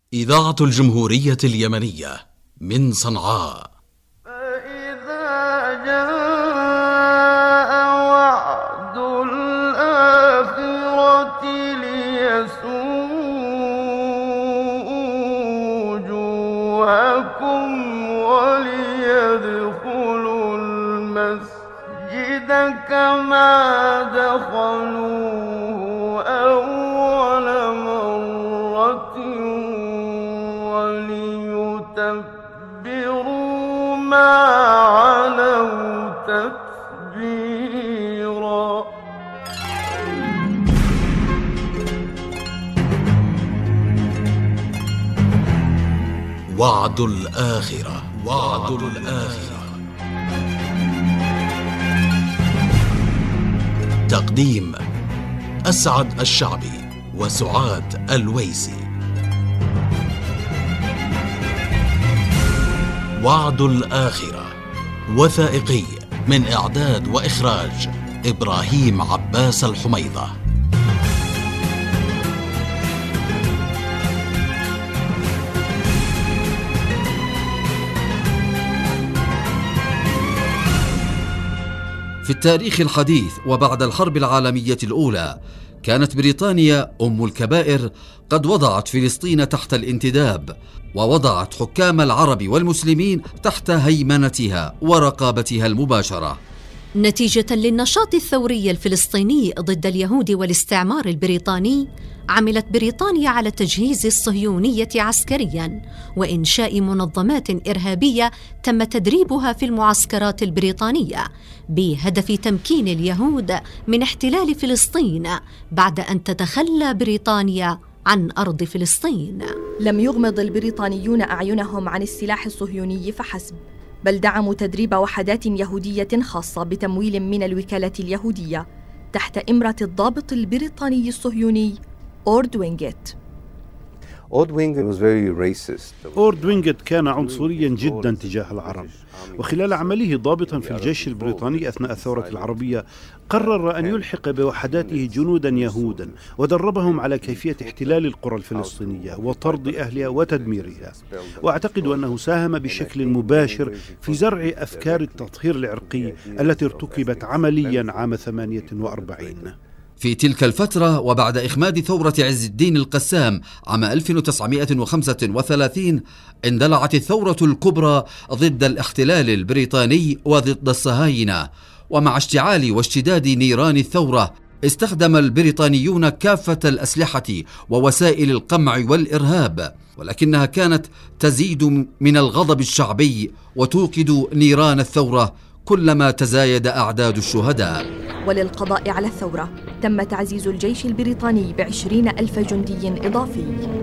إذاعة الجمهورية اليمنية من صنعاء. فإذا جاء وعد الآخرة ليسوءوا وجوهكم وليدخلوا المسجد كما دخلوه أول مرة وليتبروا ما علوا تتبيرا. وعد الآخرة. وعد الآخرة. تقديم أسعد الشعبي وسعاد الويسي. وعد الآخرة وثائقي من إعداد وإخراج إبراهيم عباس الحميضة. في التاريخ الحديث وبعد الحرب العالمية الأولى كانت بريطانيا أم الكبائر قد وضعت فلسطين تحت الانتداب، ووضعت حكام العرب والمسلمين تحت هيمنتها ورقابتها المباشرة. نتيجة للنشاط الثوري الفلسطيني ضد اليهود والاستعمار البريطاني، عملت بريطانيا على تجهيز الصهيونية عسكرياً وإنشاء منظمات إرهابية تم تدريبها في المعسكرات البريطانية بهدف تمكين اليهود من احتلال فلسطين بعد أن تتخلى بريطانيا عن أرض فلسطين. لم يغمض البريطانيون أعينهم عن السلاح الصهيوني فحسب، بل دعموا تدريب وحدات يهودية خاصة بتمويل من الوكالة اليهودية تحت إمرة الضابط البريطاني الصهيوني أورد وينغيت. أورد وينغيت كان عنصريا جدا تجاه العرب، وخلال عمله ضابطا في الجيش البريطاني أثناء الثورة العربية قرر أن يلحق بوحداته جنودا يهودا ودربهم على كيفية احتلال القرى الفلسطينية وطرد أهلها وتدميرها، وأعتقد أنه ساهم بشكل مباشر في زرع أفكار التطهير العرقي التي ارتكبت عمليا عام 48. في تلك الفترة وبعد إخماد ثورة عز الدين القسام عام 1935 اندلعت الثورة الكبرى ضد الاحتلال البريطاني وضد الصهاينة، ومع اشتعال واشتداد نيران الثورة استخدم البريطانيون كافة الأسلحة ووسائل القمع والإرهاب، ولكنها كانت تزيد من الغضب الشعبي وتوقد نيران الثورة كلما تزايد أعداد الشهداء. وللقضاء على الثورة تم تعزيز الجيش البريطاني ب20,000 جندي إضافي.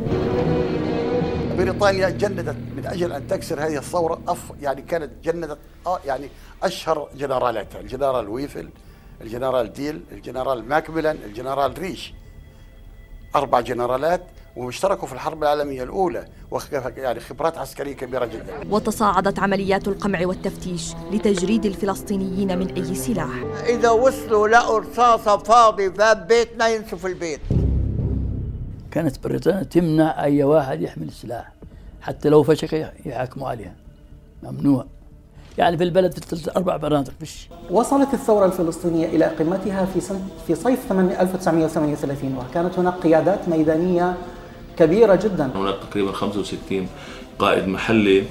بريطانيا جندت من أجل أن تكسر هذه الثورة، كانت جندت أشهر جنرالاتها: الجنرال ويفل، الجنرال ديل، الجنرال ماكميلان، الجنرال ريش. 4 جنرالات واشتركوا في الحرب العالمية الأولى، خبرات عسكرية كبيرة جدا. وتصاعدت عمليات القمع والتفتيش لتجريد الفلسطينيين من أي سلاح. إذا وصلوا لقوا رصاصة فاضي في بيتنا ينسوا البيت. كانت بريطانيا تمنع أي واحد يحمل سلاح، حتى لو فشخ يحاكموا عليها، ممنوع. في البلد 4 مناطق فيش. وصلت الثورة الفلسطينية إلى قمتها في صيف 1938، وكانت هناك قيادات ميدانية كبيرة جدا. هناك تقريبا 65 قائد محلي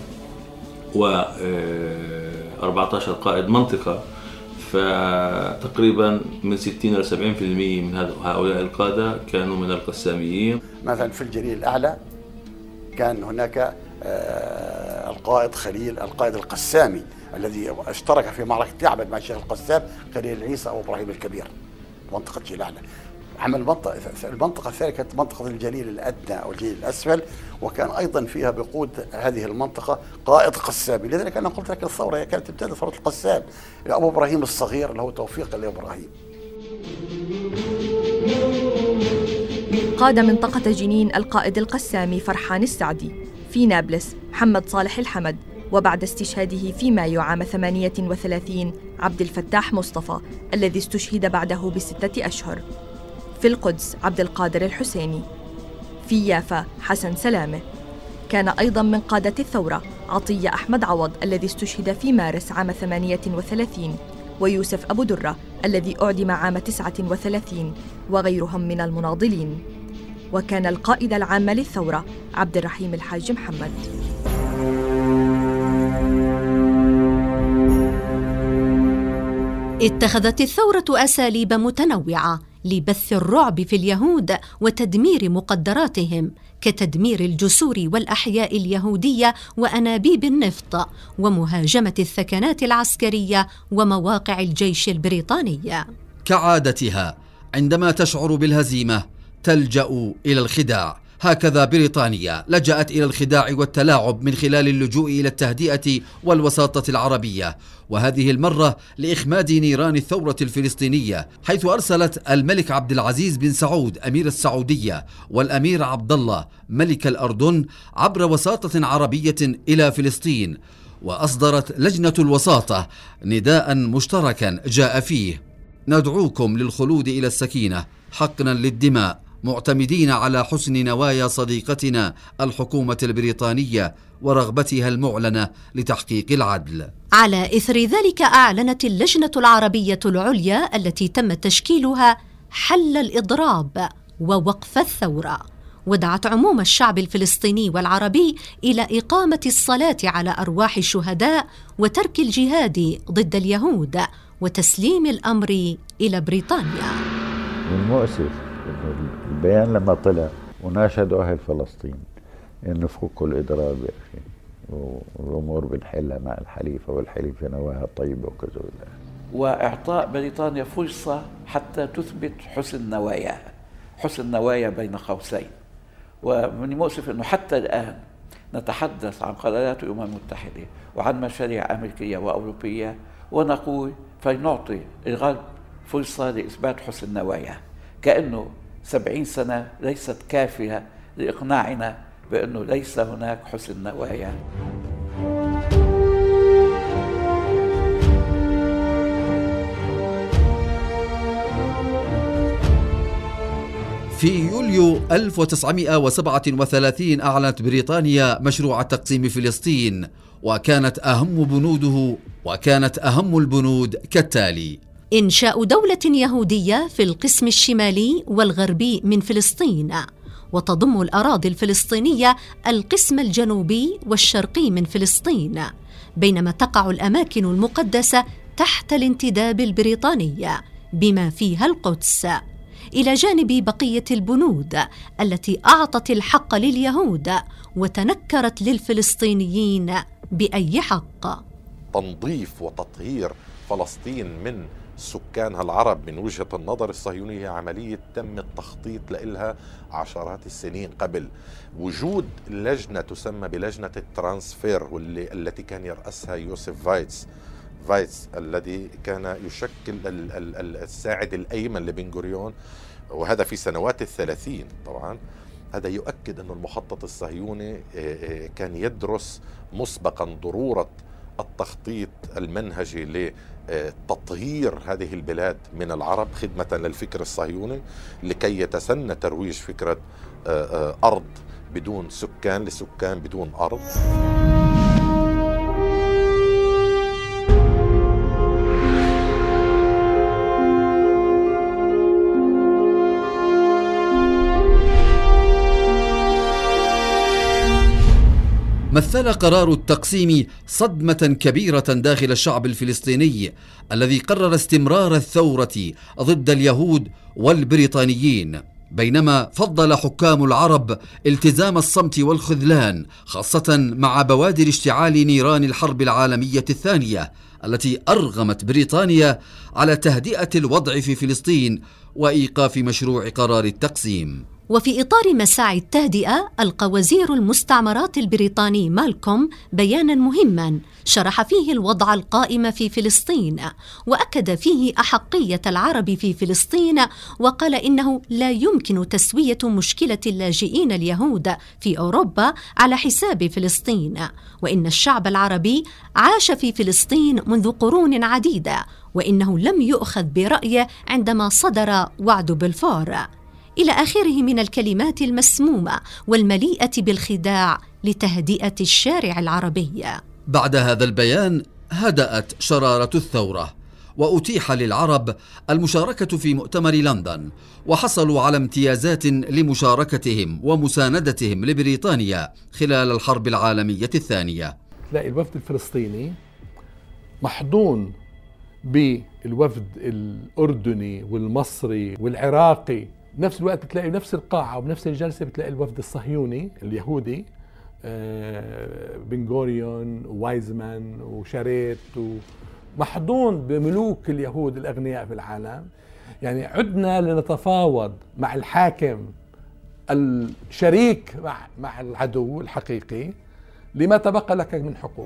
و14 قائد منطقة، فتقريبا من 60 إلى 70% من هؤلاء القادة كانوا من القساميين. مثلا في الجليل الأعلى كان هناك القائد خليل، القائد القسامي الذي اشترك في معركة يعبد مع الشيخ القسام، خليل عيسى أو إبراهيم الكبير، منطقة الجليل الأعلى. عمل المنطقة الثانية كانت منطقة الجليل الأدنى أو الجليل الأسفل، وكان أيضا فيها بقود هذه المنطقة قائد قسامي. لذلك أنا قلت لك الثورة كانت تبتدأ ثورة القسام، أبو إبراهيم الصغير اللي هو توفيق لإبراهيم. قاد منطقة جنين القائد القسامي فرحان السعدي، في نابلس محمد صالح الحمد، وبعد استشهاده في مايو عام 38 عبد الفتاح مصطفى الذي استشهد بعده ب6 أشهر. في القدس عبد القادر الحسيني، في يافا حسن سلامة، كان أيضا من قادة الثورة عطية أحمد عوض الذي استشهد في مارس عام 38، ويوسف أبو درة الذي أعدم عام 39، وغيرهم من المناضلين. وكان القائد العام للثورة عبد الرحيم الحاج محمد. اتخذت الثورة أساليب متنوعة لبث الرعب في اليهود وتدمير مقدراتهم، كتدمير الجسور والأحياء اليهودية وأنابيب النفط، ومهاجمة الثكنات العسكرية ومواقع الجيش البريطاني. كعادتها عندما تشعر بالهزيمة تلجأ إلى الخداع. هكذا بريطانيا لجأت إلى الخداع والتلاعب من خلال اللجوء إلى التهدئة والوساطة العربية، وهذه المرة لإخماد نيران الثورة الفلسطينية، حيث أرسلت الملك عبد العزيز بن سعود أمير السعودية والأمير عبد الله ملك الأردن عبر وساطة عربية إلى فلسطين، وأصدرت لجنة الوساطة نداء مشتركا جاء فيه: ندعوكم للخلود إلى السكينة حقنا للدماء، معتمدين على حسن نوايا صديقتنا الحكومة البريطانية ورغبتها المعلنة لتحقيق العدل. على إثر ذلك أعلنت اللجنة العربية العليا التي تم تشكيلها حل الإضراب ووقف الثورة، ودعت عموم الشعب الفلسطيني والعربي إلى إقامة الصلاة على أرواح الشهداء وترك الجهاد ضد اليهود وتسليم الأمر إلى بريطانيا. المؤسف البيان لما طلع وناشدوا أهل فلسطين إنه فكوا الإضراب يا أخي، والأمور بنحلها مع الحليفة والحليفة نواها طيبة وكذا، وإعطاء بريطانيا فرصة حتى تثبت حسن نوايا بين قوسين. ومن المؤسف أنه حتى الآن نتحدث عن قرارات الأمم المتحدة وعن مشاريع أمريكية وأوروبية، ونقول فلنعطي الغرب فرصة لإثبات حسن نوايا، كأنه 70 سنة ليست كافية لإقناعنا بأنه ليس هناك حسن نوايا. في يوليو 1937 أعلنت بريطانيا مشروع تقسيم فلسطين، وكانت أهم البنود كالتالي: إنشاء دولة يهودية في القسم الشمالي والغربي من فلسطين، وتضم الأراضي الفلسطينية القسم الجنوبي والشرقي من فلسطين، بينما تقع الأماكن المقدسة تحت الانتداب البريطاني بما فيها القدس، إلى جانب بقية البنود التي أعطت الحق لليهود وتنكرت للفلسطينيين بأي حق. تنظيف وتطهير فلسطين من سكانها العرب من وجهة النظر الصهيونية عملية تم التخطيط لها عشرات السنين قبل. وجود لجنة تسمى بلجنة الترانسفير التي كان يرأسها يوسف فايتس الذي كان يشكل الساعد الأيمن لبن غوريون، وهذا في سنوات 30 طبعا. هذا يؤكد أن المخطط الصهيوني كان يدرس مسبقا ضرورة التخطيط المنهجي لتطهير هذه البلاد من العرب خدمة للفكر الصهيوني، لكي يتسنى ترويج فكرة أرض بدون سكان لسكان بدون أرض. مثل قرار التقسيم صدمة كبيرة داخل الشعب الفلسطيني الذي قرر استمرار الثورة ضد اليهود والبريطانيين، بينما فضل حكام العرب التزام الصمت والخذلان، خاصة مع بوادر اشتعال نيران الحرب العالمية الثانية التي أرغمت بريطانيا على تهدئة الوضع في فلسطين وإيقاف مشروع قرار التقسيم. وفي إطار مساعي التهدئة ألقى وزير المستعمرات البريطاني مالكوم بيانا مهما شرح فيه الوضع القائم في فلسطين، وأكد فيه أحقية العرب في فلسطين، وقال إنه لا يمكن تسوية مشكلة اللاجئين اليهود في أوروبا على حساب فلسطين، وإن الشعب العربي عاش في فلسطين منذ قرون عديدة، وإنه لم يؤخذ برأيه عندما صدر وعد بلفور. إلى آخره من الكلمات المسمومة والمليئة بالخداع لتهدئة الشارع العربي. بعد هذا البيان هدأت شرارة الثورة، وأتيح للعرب المشاركة في مؤتمر لندن، وحصلوا على امتيازات لمشاركتهم ومساندتهم لبريطانيا خلال الحرب العالمية الثانية. تلاقي الوفد الفلسطيني محضون بالوفد الأردني والمصري والعراقي، بنفس الوقت بتلاقي نفس القاعة وبنفس الجلسة بتلاقي الوفد الصهيوني اليهودي، بن غوريون ووايزمان وشاريت، محضون بملوك اليهود الأغنياء في العالم. يعني عدنا لنتفاوض مع الحاكم الشريك مع العدو الحقيقي لما تبقى لك من حقوق.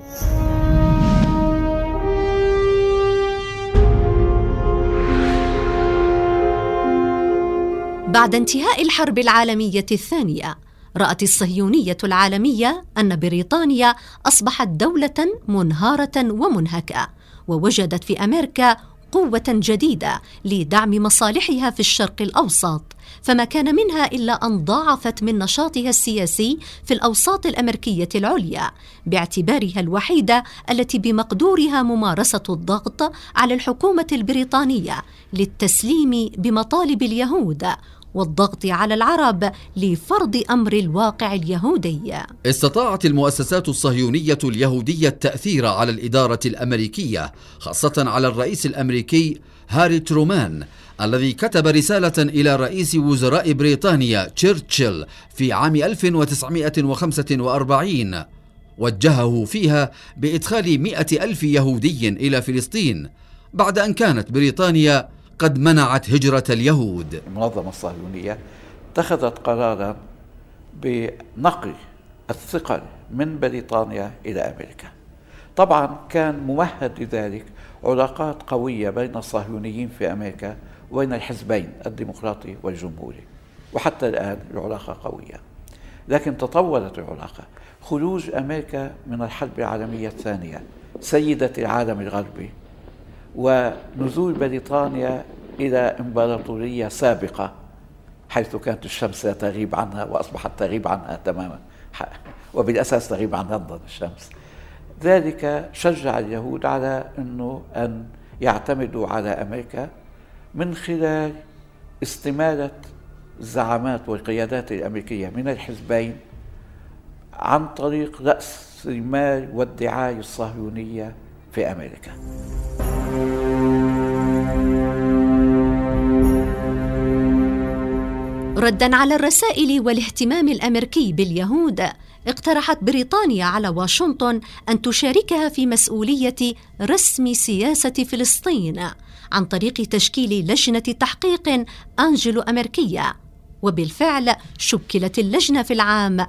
بعد انتهاء الحرب العالمية الثانية، رأت الصهيونية العالمية أن بريطانيا أصبحت دولة منهارة ومنهكة، ووجدت في أمريكا قوة جديدة لدعم مصالحها في الشرق الأوسط، فما كان منها إلا أن ضاعفت من نشاطها السياسي في الأوساط الأمريكية العليا، باعتبارها الوحيدة التي بمقدورها ممارسة الضغط على الحكومة البريطانية للتسليم بمطالب اليهود والضغط على العرب لفرض أمر الواقع اليهودي. استطاعت المؤسسات الصهيونية اليهودية التأثير على الإدارة الأمريكية، خاصة على الرئيس الأمريكي هاري ترومان، الذي كتب رسالة إلى رئيس وزراء بريطانيا تشرشل في عام 1945 وجهه فيها بإدخال 100,000 يهودي إلى فلسطين، بعد أن كانت بريطانيا قد منعت هجرة اليهود. المنظمة الصهيونية اتخذت قرارا بنقل الثقل من بريطانيا إلى أمريكا. طبعا كان ممهد لذلك علاقات قوية بين الصهيونيين في أمريكا وبين الحزبين الديمقراطي والجمهوري، وحتى الآن العلاقة قوية. لكن تطورت العلاقة، خروج أمريكا من الحرب العالمية الثانية سيدة العالم الغربي، ونزول بريطانيا إلى إمبراطورية سابقة حيث كانت الشمس لا تغيب عنها وأصبحت تغيب عنها تماما، وبالأساس تغيب عن لندن الشمس. ذلك شجع اليهود على أن يعتمدوا على أمريكا من خلال استمالة الزعامات والقيادات الأمريكية من الحزبين عن طريق رأس المال والدعاية الصهيونية في أمريكا. رداً على الرسائل والاهتمام الأمريكي باليهود، اقترحت بريطانيا على واشنطن أن تشاركها في مسؤولية رسم سياسة فلسطين عن طريق تشكيل لجنة تحقيق أنجلو أمريكية، وبالفعل شكلت اللجنة في العام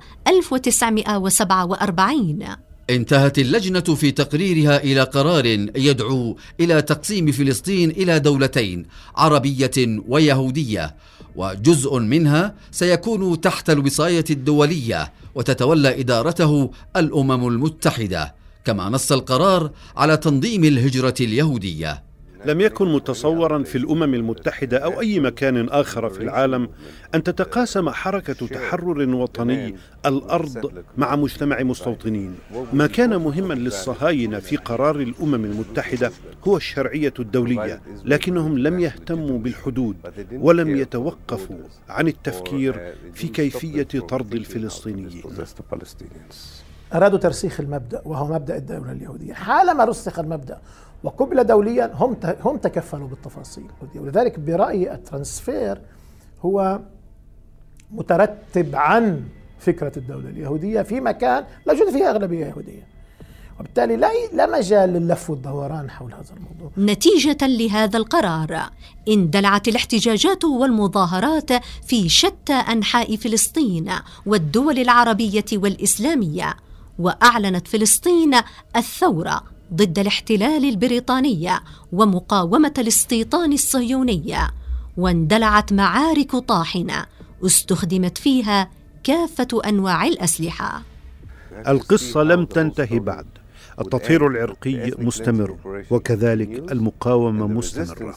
1947. انتهت اللجنة في تقريرها إلى قرار يدعو إلى تقسيم فلسطين إلى دولتين، عربية ويهودية، وجزء منها سيكون تحت الوصاية الدولية وتتولى إدارته الأمم المتحدة، كما نص القرار على تنظيم الهجرة اليهودية. لم يكن متصورا في الأمم المتحدة أو أي مكان آخر في العالم أن تتقاسم حركة تحرر وطني الأرض مع مجتمع مستوطنين. ما كان مهما للصهاينة في قرار الأمم المتحدة هو الشرعية الدولية، لكنهم لم يهتموا بالحدود ولم يتوقفوا عن التفكير في كيفية طرد الفلسطينيين. أرادوا ترسيخ المبدأ وهو مبدأ الدولة اليهودية. حالما رسخ المبدأ وقبل دوليا هم تكفلوا بالتفاصيل، ولذلك برأيي الترانسفير هو مترتب عن فكرة الدولة اليهودية في مكان لا يوجد فيها أغلبية يهودية، وبالتالي لا مجال لللف والدوران حول هذا الموضوع. نتيجة لهذا القرار اندلعت الاحتجاجات والمظاهرات في شتى أنحاء فلسطين والدول العربية والإسلامية، وأعلنت فلسطين الثورة ضد الاحتلال البريطاني ومقاومة الاستيطان الصهيوني، واندلعت معارك طاحنة استخدمت فيها كافة أنواع الأسلحة. القصة لم تنتهي بعد. التطهير العرقي مستمر وكذلك المقاومة مستمرة.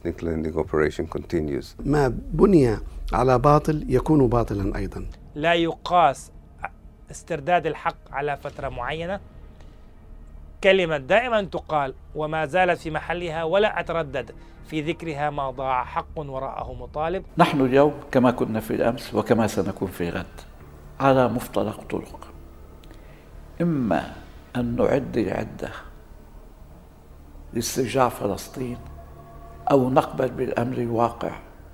ما بني على باطل يكون باطلا أيضا. لا يقاس استرداد الحق على فترة معينة. كلمة دائما تقال وما زالت في محلها ولا أتردد في ذكرها: ما ضاع حق وراءه مطالب. نحن اليوم كما كنا في الأمس وكما سنكون في غد على مفترق طرق، إما أن نعد العدة لاسترجاع فلسطين أو نقبل بالأمر الواقع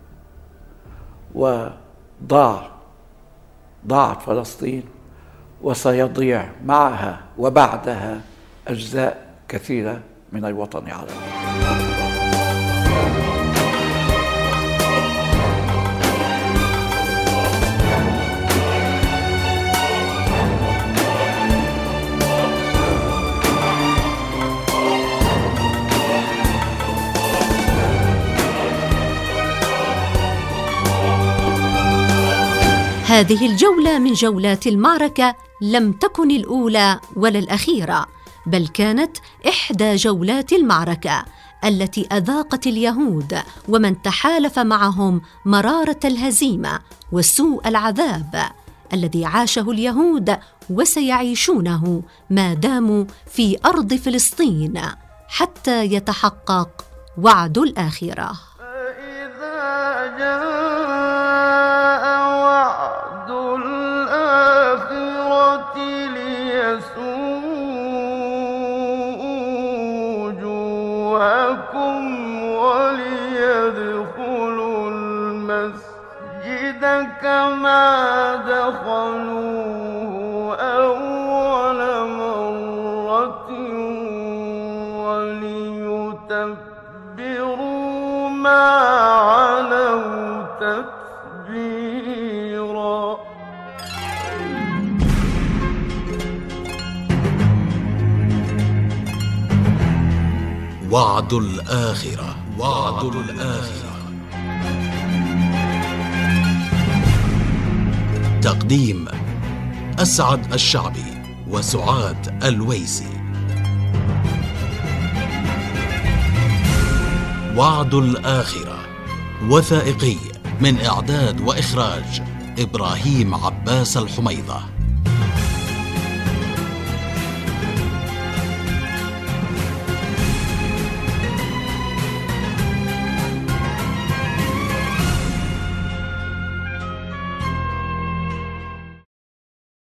ضاعت فلسطين وسيضيع معها وبعدها أجزاء كثيرة من الوطن العربي. هذه الجولة من جولات المعركة لم تكن الأولى ولا الأخيرة، بل كانت إحدى جولات المعركة التي أذاقت اليهود ومن تحالف معهم مرارة الهزيمة وسوء العذاب الذي عاشه اليهود وسيعيشونه ما داموا في أرض فلسطين حتى يتحقق وعد الآخرة. وليدخلوا المسجد كما دخلوه أول مرة وليتبروا ما علوا تتبيرا. وعد الآخرة. وعد الآخرة. تقديم أسعد الشعبي وسعاد الويسي. وعد الآخرة وثائقي من إعداد وإخراج إبراهيم عباس الحميضة.